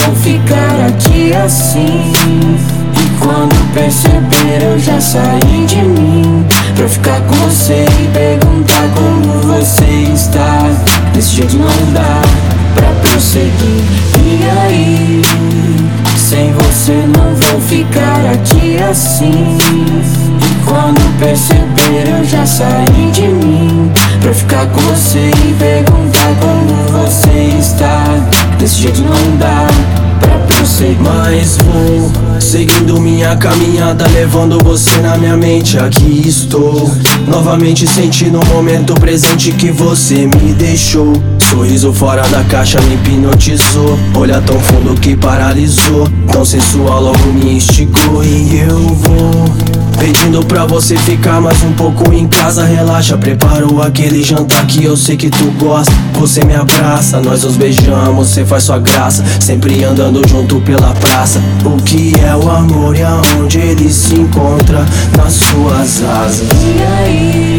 vou ficar aqui assim. E quando perceber eu já saí de mim, pra ficar com você e perguntar como você está. Desse jeito não dá pra prosseguir. E aí, sem você não vou ficar aqui assim. E quando perceber eu já saí de mim, pra ficar com você e perguntar como você está. Desse jeito não dá pra prosseguir. Mas vou seguindo minha caminhada, levando você na minha mente. Aqui estou, novamente sentindo o momento presente que você me deixou. Sorriso fora da caixa me hipnotizou, olhar tão fundo que paralisou, tão sensual logo me instigou. E eu vou pedindo pra você ficar mais um pouco em casa. Relaxa, preparo aquele jantar que eu sei que tu gosta. Você me abraça, nós nos beijamos, cê faz sua graça, sempre andando junto pela praça. O que é o amor e aonde ele se encontra? Nas suas asas. E aí,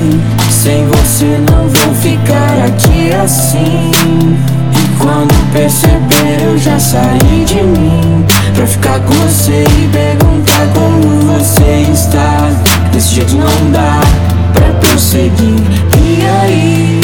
sem você não vou ficar aqui assim. E quando perceber eu já saí de mim, pra ficar com você e perguntar como você está. Desse jeito não dá pra prosseguir. E aí,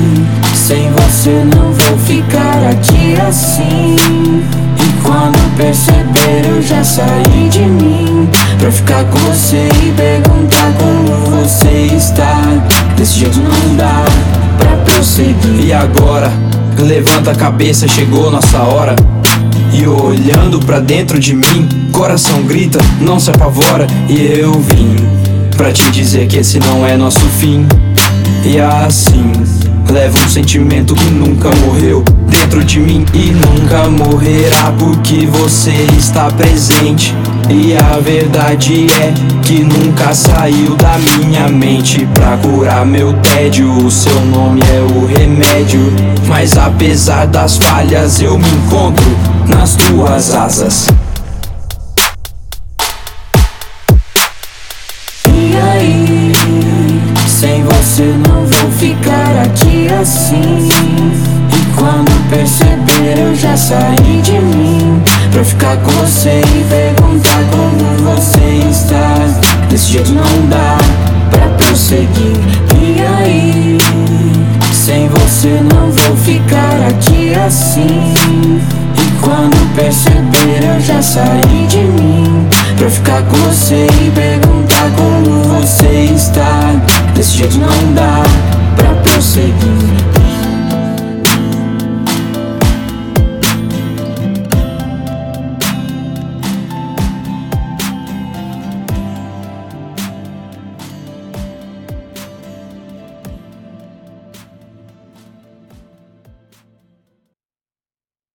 sem você não vou ficar aqui assim. E quando perceber eu já saí de mim, pra ficar com você e perguntar como você está. Desse jeito não dá pra prosseguir. E agora, levanta a cabeça, chegou nossa hora. E olhando pra dentro de mim, coração grita, não se apavora. E eu vim pra te dizer que esse não é nosso fim. E assim, leva um sentimento que nunca morreu dentro de mim e nunca morrerá, porque você está presente. E a verdade é que nunca saiu da minha mente. Pra curar meu tédio, o seu nome é o remédio. Mas apesar das falhas eu me encontro nas tuas asas. E aí, sem você não vou ficar aqui assim. E quando perceber eu já saí de mim, pra ficar com você e perguntar como você está. Desse jeito não dá pra prosseguir. E aí, sem você não vou ficar aqui assim. E quando perceber eu já saí de mim, pra ficar com você e perguntar como você está. Desse jeito não dá pra prosseguir.